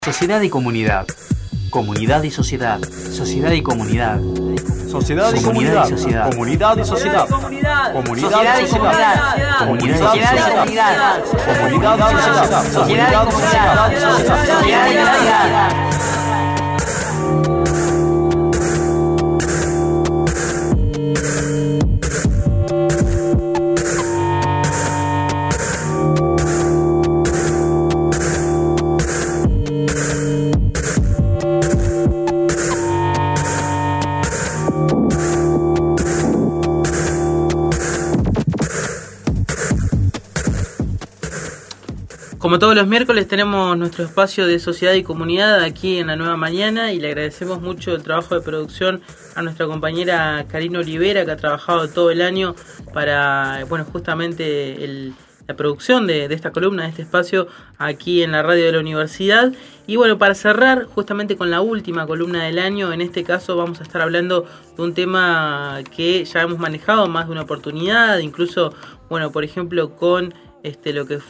Sociedad y comunidad. Comunidad y sociedad. Sociedad y comunidad. Sociedad y comunidad. Comunidad y sociedad. Comunidad y sociedad. Comunidad y sociedad. Comunidad y sociedad. Sociedad y comunidad. Sociedad y comunidad. Como todos los miércoles tenemos nuestro espacio de sociedad y comunidad aquí en La Nueva Mañana y le agradecemos mucho el trabajo de producción a nuestra compañera Karina Olivera, que ha trabajado todo el año para, justamente la producción de esta columna, de este espacio aquí en la radio de la universidad. Y bueno, para cerrar justamente con la última columna del año, en este caso vamos a estar hablando de un tema que ya hemos manejado más de una oportunidad, incluso, por ejemplo, con lo que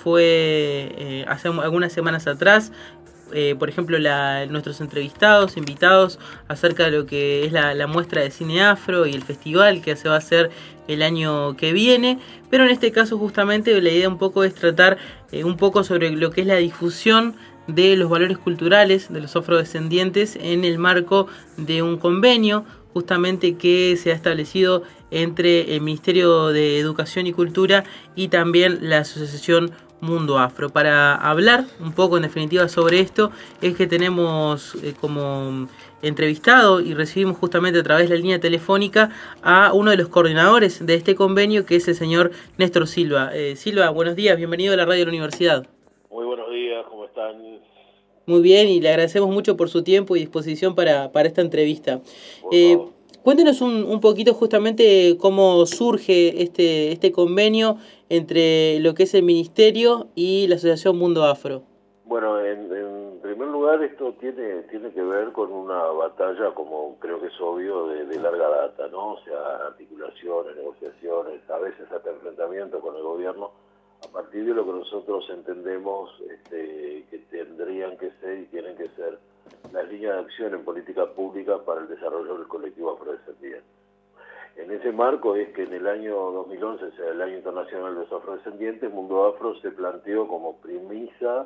fue hace algunas semanas atrás, por ejemplo, nuestros invitados acerca de lo que es la muestra de cine afro y el festival que se va a hacer el año que viene. Pero en este caso justamente la idea un poco es tratar un poco sobre lo que es la difusión de los valores culturales de los afrodescendientes en el marco de un convenio justamente que se ha establecido entre el Ministerio de Educación y Cultura y también la Asociación Mundo Afro. Para hablar un poco en definitiva sobre esto es que tenemos como entrevistado y recibimos justamente a través de la línea telefónica a uno de los coordinadores de este convenio, que es el señor Néstor Silva. Silva, buenos días, bienvenido a la radio de la universidad. Muy buenos días, ¿cómo están? Muy bien, y le agradecemos mucho por su tiempo y disposición para esta entrevista. Cuéntenos un poquito justamente cómo surge este convenio entre lo que es el Ministerio y la Asociación Mundo Afro. Bueno, en primer lugar, esto tiene que ver con una batalla, como creo que es obvio, de larga data, ¿no? O sea, articulaciones, negociaciones, a veces hasta enfrentamiento con el gobierno, a partir de lo que nosotros entendemos que tendrían que ser y tienen que ser las líneas de acción en política pública para el desarrollo del colectivo afrodescendiente. En ese marco es que en el año 2011, o sea, el Año Internacional de los Afrodescendientes, Mundo Afro se planteó como premisa,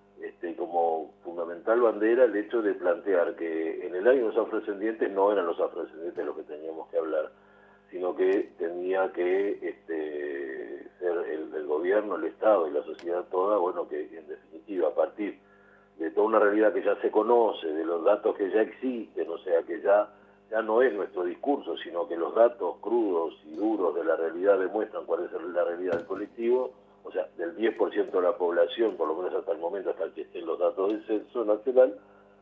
como fundamental bandera, el hecho de plantear que en el Año de los Afrodescendientes no eran los afrodescendientes los que teníamos que hablar, sino que tenía que ser el gobierno, el Estado y la sociedad toda, que en definitiva, a partir de toda una realidad que ya se conoce, de los datos que ya existen, o sea que ya no es nuestro discurso, sino que los datos crudos y duros de la realidad demuestran cuál es la realidad del colectivo, o sea, del 10% de la población, por lo menos hasta el momento, hasta que estén los datos del censo nacional,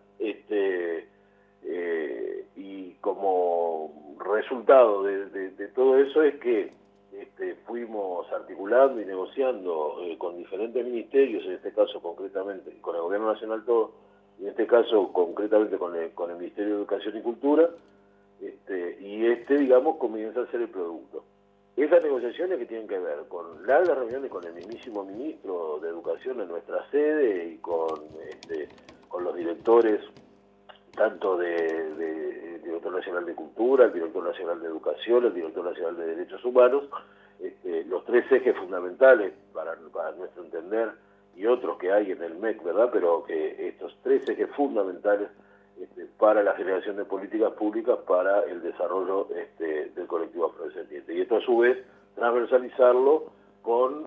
y como resultado de todo eso es que fuimos articulando y negociando con diferentes ministerios, en este caso concretamente con el Gobierno Nacional todo, y en este caso concretamente con el Ministerio de Educación y Cultura, digamos, comienza a ser el producto. Esas negociaciones que tienen que ver con largas reuniones con el mismísimo ministro de Educación en nuestra sede y con los directores tanto del Director Nacional de Cultura, el Director Nacional de Educación, el Director Nacional de Derechos Humanos, los tres ejes fundamentales para nuestro entender y otros que hay en el MEC, ¿verdad? Pero que estos tres ejes fundamentales para la generación de políticas públicas para el desarrollo del colectivo afrodescendiente. Y esto a su vez transversalizarlo con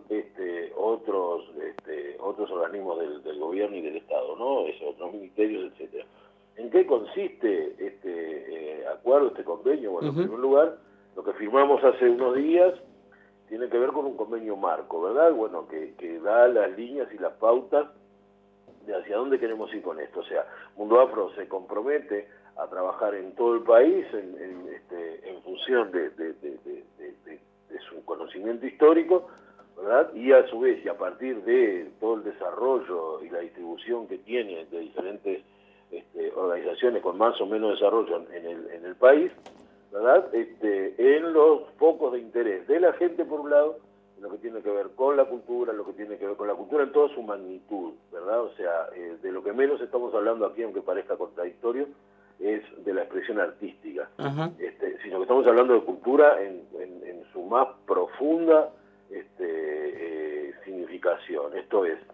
otros organismos del gobierno y del Estado, ¿no? Otros ministerios, etcétera. ¿En qué consiste este acuerdo, este convenio? Bueno, en primer lugar, lo que firmamos hace unos días tiene que ver con un convenio marco, ¿verdad? Bueno, que da las líneas y las pautas de hacia dónde queremos ir con esto. O sea, Mundo Afro se compromete a trabajar en todo el país en función de su conocimiento histórico, ¿verdad? Y a su vez, y a partir de todo el desarrollo y la distribución que tiene de diferentes organizaciones con más o menos desarrollo en el país, ¿verdad? En los focos de interés de la gente por un lado, lo que tiene que ver con la cultura, lo que tiene que ver con la cultura en toda su magnitud, ¿verdad? O sea, de lo que menos estamos hablando aquí, aunque parezca contradictorio, es de la expresión artística, sino que estamos hablando de cultura en su más profunda significación. Esto es,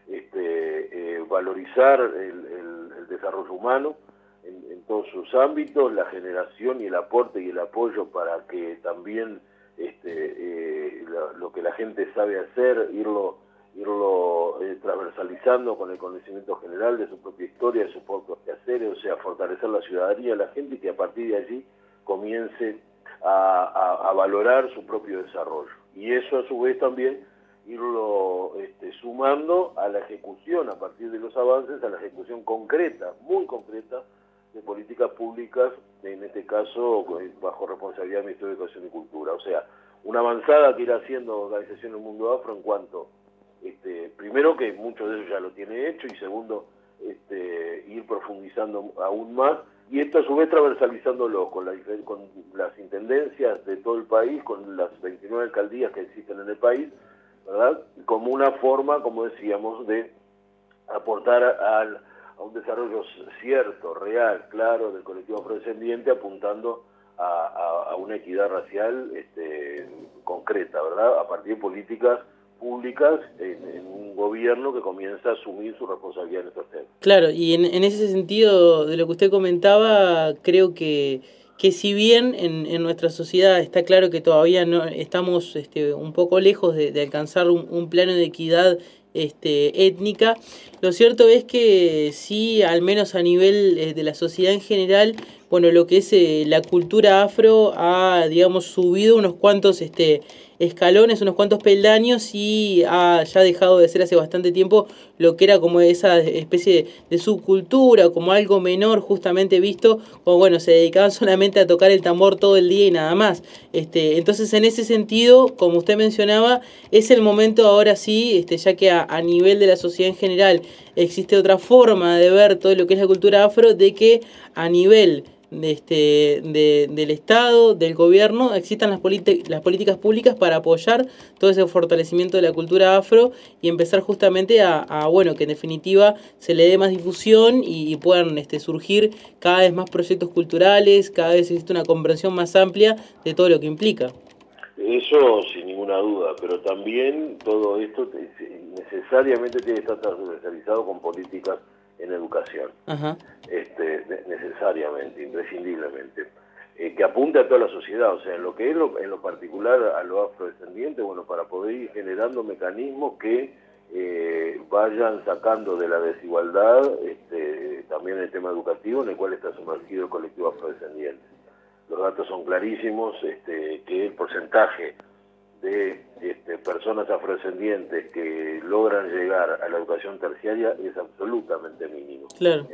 valorizar el desarrollo humano en todos sus ámbitos, la generación y el aporte y el apoyo para que también lo que la gente sabe hacer, irlo transversalizando con el conocimiento general de su propia historia, de sus propios quehaceres, o sea, fortalecer la ciudadanía de la gente y que a partir de allí comience a valorar su propio desarrollo. Y eso a su vez también irlo sumando a la ejecución, a partir de los avances, a la ejecución concreta, muy concreta, de políticas públicas, en este caso bajo responsabilidad del Ministerio de Educación y Cultura. O sea, una avanzada que irá haciendo Organización del Mundo Afro en cuanto, primero que mucho de eso ya lo tiene hecho, y segundo, ir profundizando aún más, y esto a su vez transversalizándolo con las intendencias de todo el país, con las 29 alcaldías que existen en el país, ¿verdad? Como una forma, como decíamos, de aportar a un desarrollo cierto, real, claro, del colectivo afrodescendiente, apuntando a una equidad racial concreta, ¿verdad? A partir de políticas públicas en un gobierno que comienza a asumir su responsabilidad en estos temas. Claro, y en ese sentido de lo que usted comentaba, creo que si bien en nuestra sociedad está claro que todavía no estamos un poco lejos de alcanzar un plano de equidad étnica, lo cierto es que sí, al menos a nivel de la sociedad en general, bueno, lo que es la cultura afro ha, digamos, subido unos cuantos escalones, unos cuantos peldaños, y ha ya dejado de ser hace bastante tiempo lo que era como esa especie de subcultura, como algo menor justamente visto, como bueno, se dedicaban solamente a tocar el tambor todo el día y nada más. Entonces en ese sentido, como usted mencionaba, es el momento ahora sí, ya que a nivel de la sociedad en general existe otra forma de ver todo lo que es la cultura afro, de que a nivel del Estado, del gobierno, existan las políticas públicas para apoyar todo ese fortalecimiento de la cultura afro y empezar justamente a bueno, que en definitiva se le dé más difusión y puedan surgir cada vez más proyectos culturales, cada vez existe una comprensión más amplia de todo lo que implica. Eso sin ninguna duda, pero también todo esto necesariamente tiene que estar transversalizado con políticas en educación. Ajá. Necesariamente, imprescindiblemente, que apunte a toda la sociedad, o sea, en lo que es en lo particular a los afrodescendientes, bueno, para poder ir generando mecanismos que vayan sacando de la desigualdad también el tema educativo en el cual está sumergido el colectivo afrodescendiente. Los datos son clarísimos, que el porcentaje de personas afrodescendientes que logran llegar a la educación terciaria es absolutamente mínimo. Claro.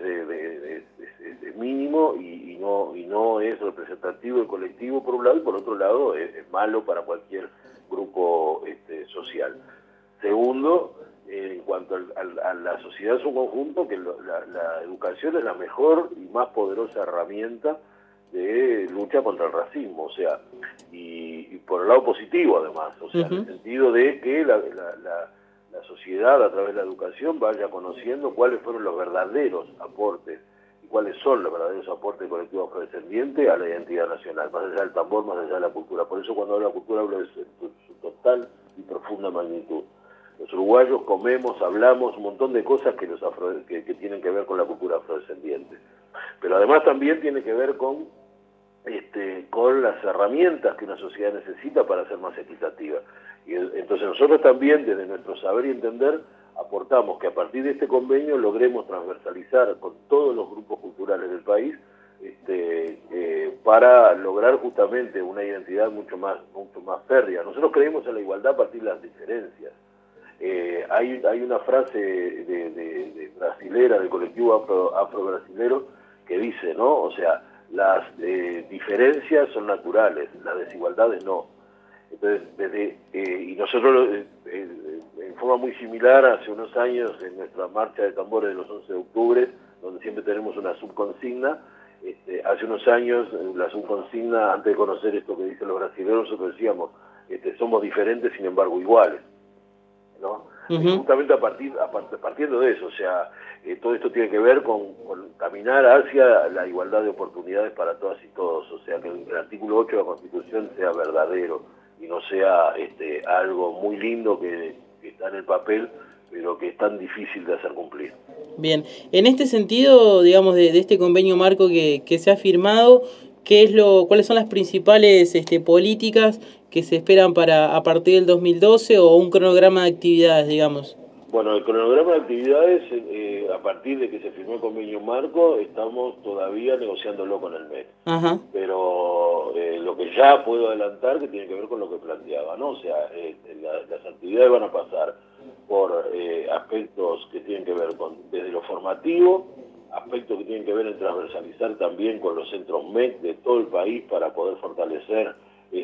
Es mínimo y no es representativo del colectivo por un lado, y por otro lado es malo para cualquier grupo social. Segundo, en cuanto a la sociedad en su conjunto, que la educación es la mejor y más poderosa herramienta de lucha contra el racismo, o sea, y por el lado positivo además, o sea, en el sentido de que la sociedad a través de la educación vaya conociendo cuáles fueron los verdaderos aportes y cuáles son los verdaderos aportes del colectivo afrodescendiente a la identidad nacional, más allá del tambor, más allá de la cultura. Por eso cuando hablo de la cultura hablo de su total y profunda magnitud. Los uruguayos comemos, hablamos un montón de cosas que tienen que ver con la cultura afrodescendiente, pero además también tiene que ver con las herramientas que una sociedad necesita para ser más equitativa. Y entonces nosotros también, desde nuestro saber y entender, aportamos que a partir de este convenio logremos transversalizar con todos los grupos culturales del país para lograr justamente una identidad mucho más férrea. Nosotros creemos en la igualdad a partir de las diferencias. Hay una frase de brasilera, del colectivo afro-brasilero, que dice, ¿no? O sea, las diferencias son naturales, las desigualdades no. Entonces, y nosotros, en forma muy similar, hace unos años, en nuestra marcha de tambores de los 11 de octubre, donde siempre tenemos una subconsigna, hace unos años, la subconsigna, antes de conocer esto que dicen los brasileños, nosotros decíamos, somos diferentes, sin embargo iguales, ¿no? Justamente partiendo de eso, o sea, todo esto tiene que ver con caminar hacia la igualdad de oportunidades para todas y todos, o sea, que el artículo 8 de la Constitución sea verdadero y no sea algo muy lindo que está en el papel, pero que es tan difícil de hacer cumplir. Bien, en este sentido, digamos, de este convenio marco que se ha firmado, ¿cuáles son las principales políticas que se esperan a partir del 2012 o un cronograma de actividades, digamos? Bueno, el cronograma de actividades, a partir de que se firmó el convenio marco, estamos todavía negociándolo con el MEC. Ajá. Pero lo que ya puedo adelantar que tiene que ver con lo que planteaba, ¿no? O sea, las actividades van a pasar por aspectos que tienen que ver desde lo formativo, aspectos que tienen que ver en transversalizar también con los centros MEC de todo el país para poder fortalecer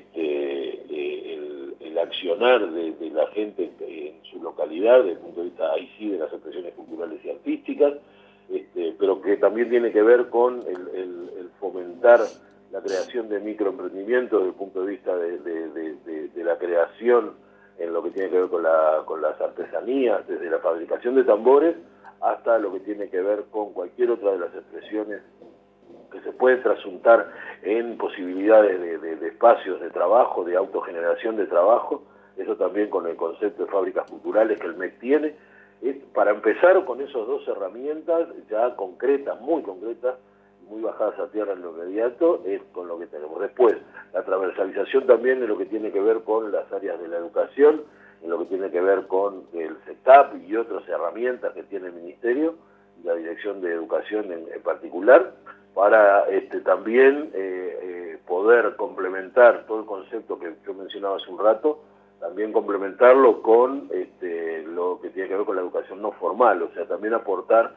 el accionar de la gente en su localidad, desde el punto de vista, ahí sí, de las expresiones culturales y artísticas, pero que también tiene que ver con el fomentar la creación de microemprendimientos desde el punto de vista de la creación en lo que tiene que ver con las artesanías, desde la fabricación de tambores hasta lo que tiene que ver con cualquier otra de las expresiones que se pueden trasuntar en posibilidades de espacios de trabajo, de autogeneración de trabajo, eso también con el concepto de fábricas culturales que el MEC tiene. Para empezar con esas dos herramientas ya concretas, muy bajadas a tierra en lo inmediato, es con lo que tenemos. Después, la transversalización también en lo que tiene que ver con las áreas de la educación, en lo que tiene que ver con el CETAP y otras herramientas que tiene el Ministerio, y la Dirección de Educación en particular, para también poder complementar todo el concepto que yo mencionaba hace un rato, también complementarlo con lo que tiene que ver con la educación no formal, o sea, también aportar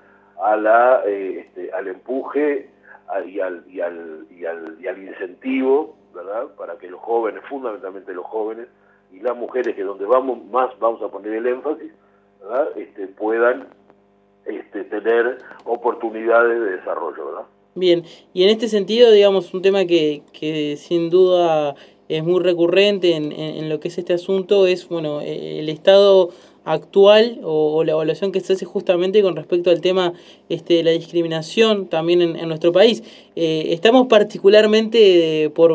al empuje y al incentivo, ¿verdad?, para que los jóvenes, fundamentalmente los jóvenes, y las mujeres, que es donde vamos a poner el énfasis, ¿verdad?, puedan tener oportunidades de desarrollo, ¿verdad? Bien, y en este sentido, digamos, un tema que sin duda es muy recurrente en lo que es este asunto es, bueno, el estado actual o la evaluación que se hace justamente con respecto al tema de la discriminación también en nuestro país. Estamos particularmente por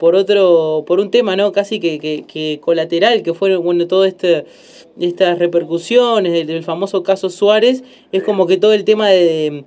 un tema, ¿no?, casi que colateral, que fue, bueno, todo estas repercusiones del famoso caso Suárez. Es como que todo el tema del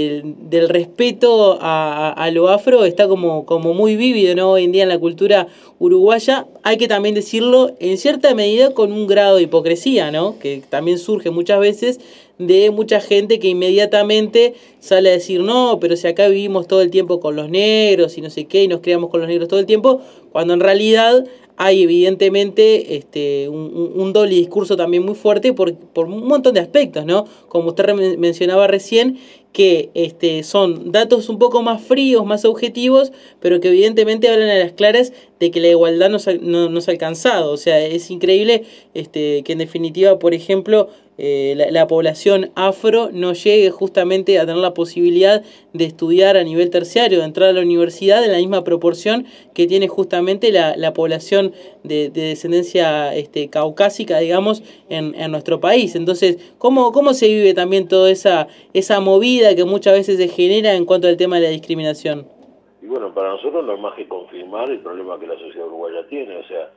respeto a lo afro está como muy vívido, ¿no?, hoy en día en la cultura uruguaya. Hay que también decirlo, en cierta medida con un grado de hipocresía, ¿no?, que también surge muchas veces de mucha gente que inmediatamente sale a decir, no, pero si acá vivimos todo el tiempo con los negros y no sé qué, y nos criamos con los negros todo el tiempo, cuando en realidad hay evidentemente un doble discurso también muy fuerte por un montón de aspectos, ¿no? Como usted mencionaba recién, que son datos un poco más fríos, más objetivos, pero que evidentemente hablan a las claras de que la igualdad no se ha alcanzado. O sea, es increíble que en definitiva, por ejemplo, la población afro no llegue justamente a tener la posibilidad de estudiar a nivel terciario, de entrar a la universidad en la misma proporción que tiene justamente la población de descendencia caucásica, digamos, en nuestro país. Entonces, ¿cómo se vive también toda esa movida que muchas veces se genera en cuanto al tema de la discriminación? Y bueno, para nosotros no es más que confirmar el problema que la sociedad uruguaya tiene, o sea,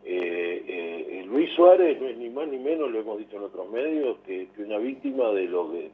Luis Suárez no es ni más ni menos, lo hemos dicho en otros medios, que una víctima de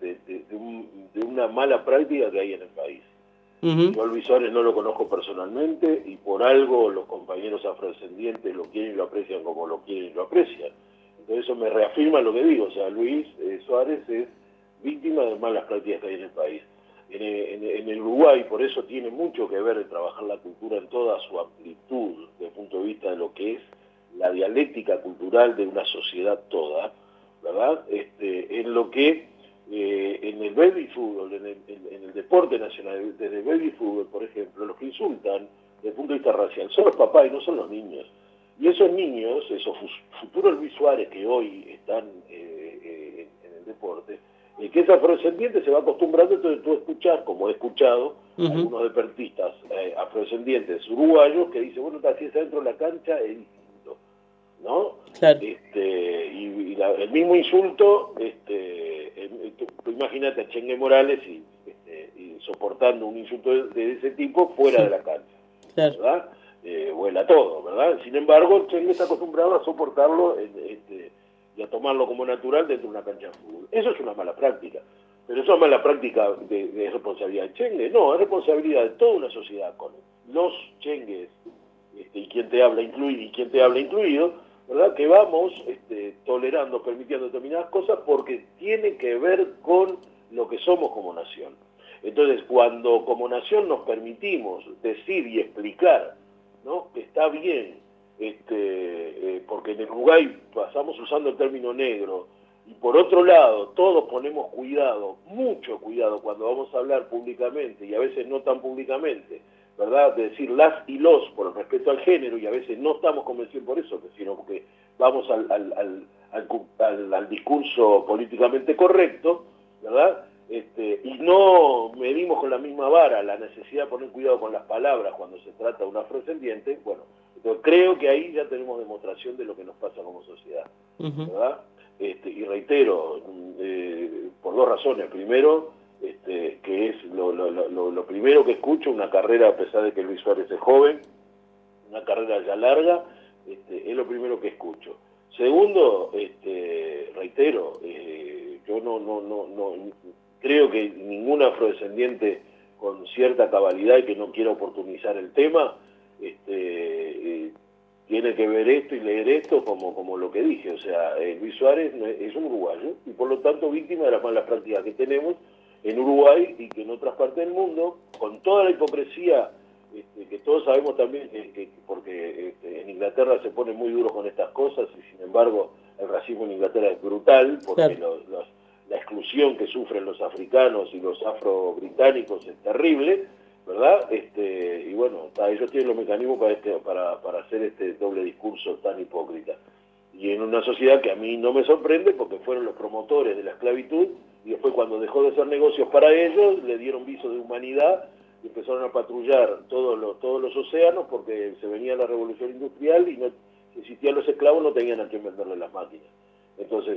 una mala práctica que hay en el país. Uh-huh. Yo a Luis Suárez no lo conozco personalmente y por algo los compañeros afrodescendientes lo quieren y lo aprecian como lo quieren y lo aprecian. Entonces eso me reafirma lo que digo, o sea, Luis Suárez es víctima de malas prácticas que hay en el país. En el Uruguay, por eso tiene mucho que ver el trabajar la cultura en toda su amplitud, desde el punto de vista de lo que es la dialéctica cultural de una sociedad toda, ¿verdad? En lo que en el baby fútbol, en el deporte nacional, desde el baby fútbol, por ejemplo, los que insultan desde el punto de vista racial son los papás y no son los niños. Y esos niños, esos futuros Luis Suárez que hoy están en el deporte, que es afrodescendiente se va acostumbrando, entonces tú escuchás, como he escuchado, uh-huh, algunos deportistas afrodescendientes uruguayos que dicen, bueno, si es adentro de la cancha es distinto. ¿no? Claro. El mismo insulto, tú imagínate a Chengue Morales y soportando un insulto de ese tipo fuera de la cancha, claro. ¿verdad? Vuela todo, ¿verdad? Sin embargo, Chengue está acostumbrado a soportarlo y a tomarlo como natural dentro de una cancha de fútbol. Eso es una mala práctica. Pero eso es mala práctica de responsabilidad de Chengue. No, es responsabilidad de toda una sociedad con los Chengues y quien te habla incluido, ¿verdad? Que vamos tolerando, permitiendo determinadas cosas porque tiene que ver con lo que somos como nación. Entonces, cuando como nación nos permitimos decir y explicar, ¿no?, que está bien, porque en el Uruguay pasamos usando el término negro, y por otro lado, todos ponemos cuidado, mucho cuidado, cuando vamos a hablar públicamente, y a veces no tan públicamente, ¿verdad?, de decir las y los por el respeto al género, y a veces no estamos convencidos por eso, sino porque vamos al discurso políticamente correcto, ¿verdad?, y no medimos con la misma vara la necesidad de poner cuidado con las palabras cuando se trata de un afrodescendiente. Bueno, entonces creo que ahí ya tenemos demostración de lo que nos pasa como sociedad, ¿verdad? Y reitero, por dos razones. Primero, que es lo primero que escucho, una carrera, a pesar de que Luis Suárez es joven, una carrera ya larga, es lo primero que escucho. Segundo, reitero, yo no creo que ningún afrodescendiente con cierta cabalidad y que no quiera oportunizar el tema, tiene que ver esto y leer esto como lo que dije. O sea, Luis Suárez es un uruguayo y por lo tanto víctima de las malas prácticas que tenemos en Uruguay y que en otras partes del mundo, con toda la hipocresía que todos sabemos también, porque en Inglaterra se pone muy duro con estas cosas y sin embargo el racismo en Inglaterra es brutal, porque claro, la exclusión que sufren los africanos y los afro-británicos es terrible, ¿verdad? Y bueno, ellos tienen los mecanismos para hacer este doble discurso tan hipócrita. Y en una sociedad que a mí no me sorprende, porque fueron los promotores de la esclavitud, y después cuando dejó de ser negocios para ellos, le dieron viso de humanidad, y empezaron a patrullar todos los océanos, porque se venía la revolución industrial, y no existían los esclavos, no tenían a quien venderle las máquinas. Entonces,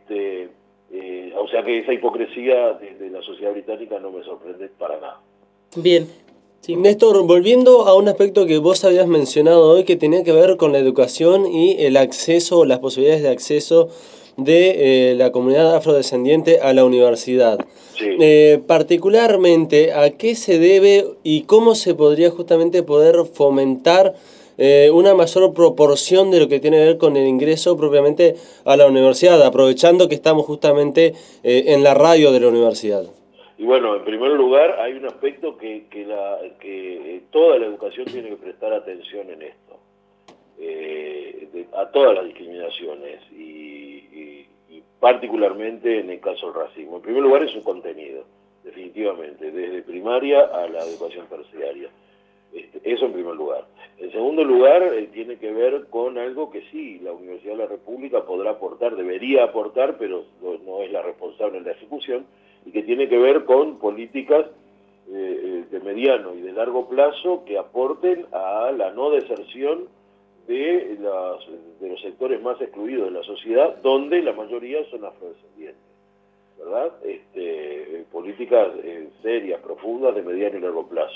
o sea que esa hipocresía de la sociedad británica no me sorprende para nada. Bien. Sí. Néstor, volviendo a un aspecto que vos habías mencionado hoy que tenía que ver con la educación y el acceso, las posibilidades de acceso de la comunidad afrodescendiente a la universidad. Sí. Particularmente, ¿a qué se debe y cómo se podría justamente poder fomentar una mayor proporción de lo que tiene que ver con el ingreso propiamente a la universidad, aprovechando que estamos justamente en la radio de la universidad? Y bueno, en primer lugar, hay un aspecto que toda la educación tiene que prestar atención en esto, a todas las discriminaciones y particularmente en el caso del racismo. En primer lugar, es su contenido, definitivamente, desde primaria a la educación terciaria. Eso en primer lugar. En segundo lugar, tiene que ver con algo que sí, la Universidad de la República podrá aportar, debería aportar, pero no es la responsable en la ejecución, y que tiene que ver con políticas de mediano y de largo plazo que aporten a la no deserción de los sectores más excluidos de la sociedad, donde la mayoría son afrodescendientes, ¿verdad? Políticas serias, profundas, de mediano y largo plazo.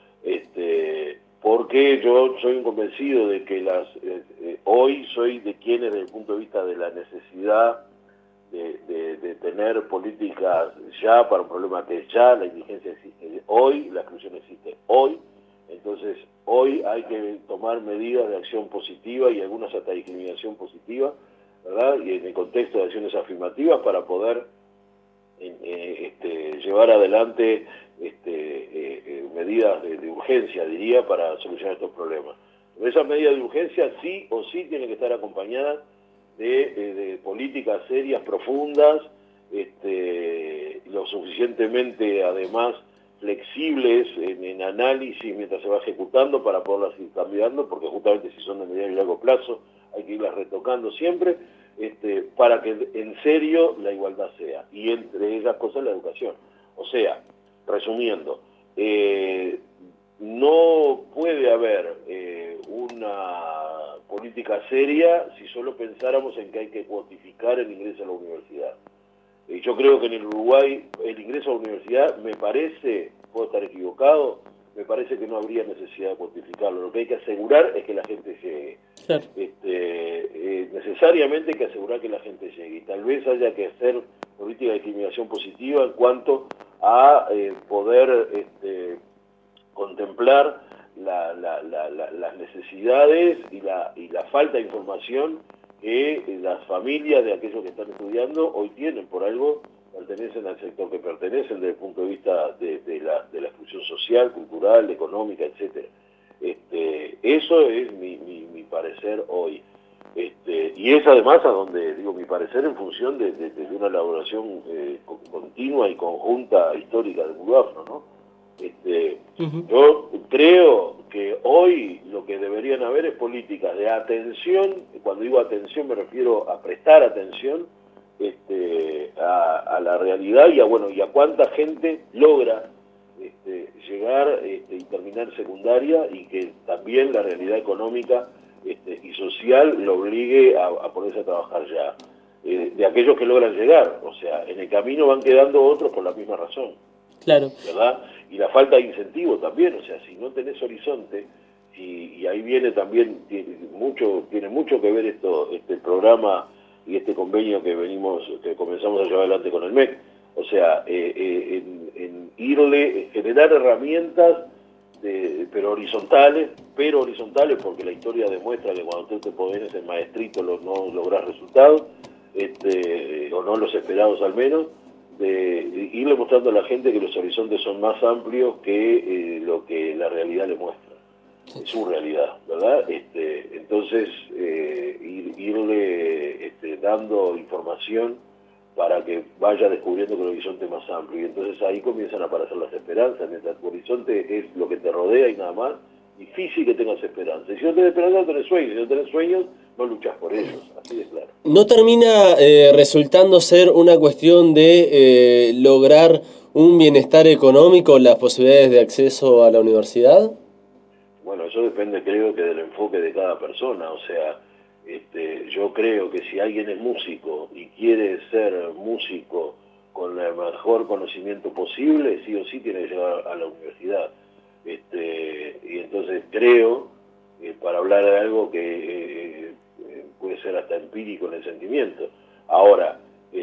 Porque yo soy un convencido de que hoy soy de quienes, desde el punto de vista de la necesidad de tener políticas ya para un problema que ya la indigencia existe hoy, la exclusión existe hoy, entonces hoy hay que tomar medidas de acción positiva y algunas hasta discriminación positiva, ¿verdad? Y en el contexto de acciones afirmativas para poder llevar adelante medidas de urgencia, diría, para solucionar estos problemas. Pero esas medidas de urgencia sí o sí tienen que estar acompañadas de políticas serias, profundas, lo suficientemente además flexibles en análisis mientras se va ejecutando para poderlas ir cambiando, porque justamente si son de mediano y largo plazo hay que irlas retocando siempre, para que en serio la igualdad sea, y entre esas cosas la educación. O sea, resumiendo, no puede haber una política seria si solo pensáramos en que hay que cuantificar el ingreso a la universidad. Yo creo que en el Uruguay el ingreso a la universidad, me parece, puedo estar equivocado, me parece que no habría necesidad de cuantificarlo. Lo que hay que asegurar es que la gente llegue. Claro. Necesariamente hay que asegurar que la gente llegue. Y tal vez haya que hacer política de discriminación positiva en cuanto a poder contemplar las necesidades y la falta de información que las familias de aquellos que están estudiando hoy tienen. Por algo pertenecen al sector que pertenecen desde el punto de vista de la exclusión social, cultural, económica, etcétera. Eso es mi parecer hoy. Y es además a donde digo mi parecer en función de una elaboración continua y conjunta histórica del mundo afro, ¿no? Yo creo que hoy lo que deberían haber es políticas de atención. Cuando digo atención me refiero a prestar atención a la realidad y a cuánta gente logra llegar y terminar secundaria, y que también la realidad económica y social lo obligue a ponerse a trabajar ya. De aquellos que logran llegar, o sea, en el camino van quedando otros por la misma razón. Claro. ¿Verdad? Y la falta de incentivo también, o sea, si no tenés horizonte, y ahí viene también, tiene mucho que ver este programa y este convenio que comenzamos a llevar adelante con el MEC, o sea, en generar herramientas pero horizontales, porque la historia demuestra que cuando tú te pones en maestrito no lográs resultados, o no los esperados al menos, de irle mostrando a la gente que los horizontes son más amplios que lo que la realidad le muestra, su realidad, ¿verdad? Entonces, irle dando información para que vaya descubriendo que el horizonte es más amplio, y entonces ahí comienzan a aparecer las esperanzas. Mientras tu horizonte es lo que te rodea y nada más, difícil que tengas esperanza. Y si no tenés esperanza, no tenés sueños. Si no tenés sueños, no luchás por ellos. Así de claro. ¿No termina resultando ser una cuestión de lograr un bienestar económico, las posibilidades de acceso a la universidad? Bueno, eso depende, creo que del enfoque de cada persona. O sea, yo creo que si alguien es músico y quiere ser músico con el mejor conocimiento posible, sí o sí tiene que llegar a la universidad. Y entonces creo, para hablar de algo que puede ser hasta empírico en el sentimiento. Ahora,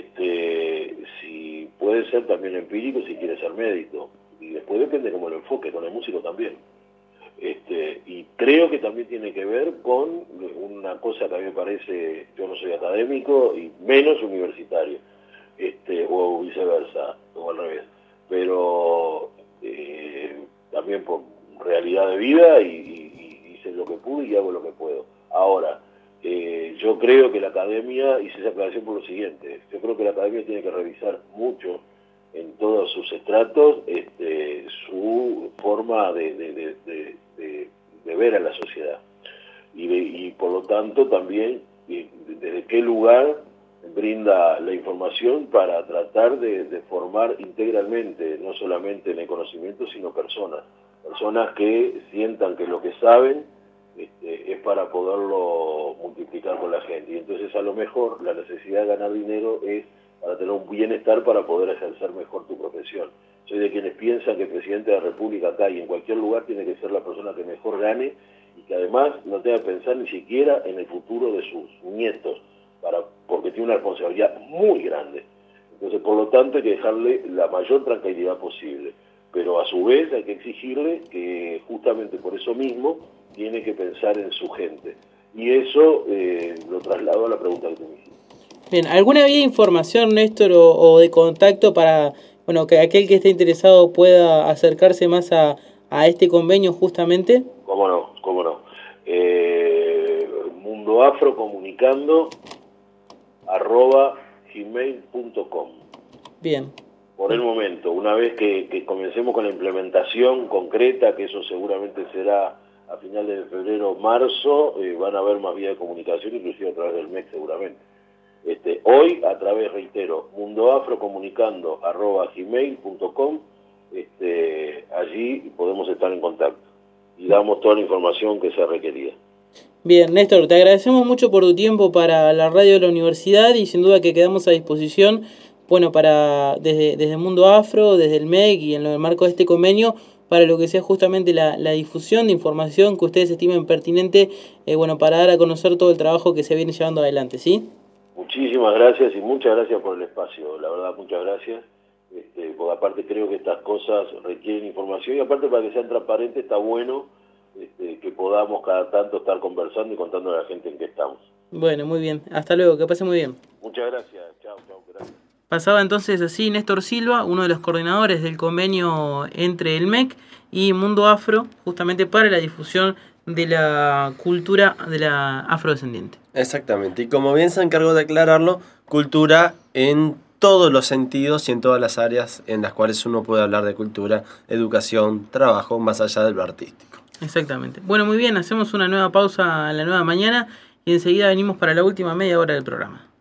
si puede ser también empírico si quiere ser médico. Y después depende cómo lo enfoque, con el músico también. Y creo que también tiene que ver con una cosa que a mí me parece, yo no soy académico y menos universitario, o viceversa, o al revés, pero también por realidad de vida y hice lo que pude y hago lo que puedo. Ahora, yo creo que la academia, hice esa aclaración por lo siguiente, yo creo que la academia tiene que revisar mucho en todos sus estratos su forma de ver a la sociedad y por lo tanto también desde qué lugar brinda la información para tratar de formar integralmente, no solamente en el conocimiento, sino personas que sientan que lo que saben es para poderlo multiplicar con la gente. Y entonces a lo mejor la necesidad de ganar dinero es para tener un bienestar para poder ejercer mejor tu profesión. Soy de quienes piensan que el presidente de la República acá y en cualquier lugar tiene que ser la persona que mejor gane y que además no tenga que pensar ni siquiera en el futuro de sus nietos, porque tiene una responsabilidad muy grande. Entonces, por lo tanto, hay que dejarle la mayor tranquilidad posible, pero a su vez hay que exigirle que justamente por eso mismo tiene que pensar en su gente. Y eso lo traslado a la pregunta que tú me hiciste. Bien, ¿alguna vía de información, Néstor, o de contacto para que aquel que esté interesado pueda acercarse más a este convenio justamente? ¿Cómo no? Mundo Afro Comunicando @gmail.com. Bien. Por el momento, una vez que comencemos con la implementación concreta, que eso seguramente será a finales de febrero o marzo, van a haber más vías de comunicación, inclusive a través del MEC seguramente. Hoy, a través, reitero, mundoafrocomunicando @gmail.com, allí podemos estar en contacto y damos toda la información que sea requerida. Bien, Néstor, te agradecemos mucho por tu tiempo para la radio de la universidad y sin duda que quedamos a disposición, bueno, para desde Mundo Afro, desde el MEC y en el marco de este convenio, para lo que sea justamente la difusión de información que ustedes estimen pertinente, bueno, para dar a conocer todo el trabajo que se viene llevando adelante, ¿sí? Muchísimas gracias y muchas gracias por el espacio, la verdad, muchas gracias. Porque aparte creo que estas cosas requieren información y aparte para que sean transparentes está bueno que podamos cada tanto estar conversando y contando a la gente en qué estamos. Bueno, muy bien. Hasta luego, que pase muy bien. Muchas gracias. Chao, gracias. Pasaba entonces así Néstor Silva, uno de los coordinadores del convenio entre el MEC y Mundo Afro, justamente para la difusión de la cultura de la afrodescendiente. Exactamente, y como bien se encargó de aclararlo, cultura en todos los sentidos y en todas las áreas en las cuales uno puede hablar de cultura, educación, trabajo, más allá de lo artístico. Exactamente. Bueno, muy bien, hacemos una nueva pausa en la nueva mañana y enseguida venimos para la última media hora del programa.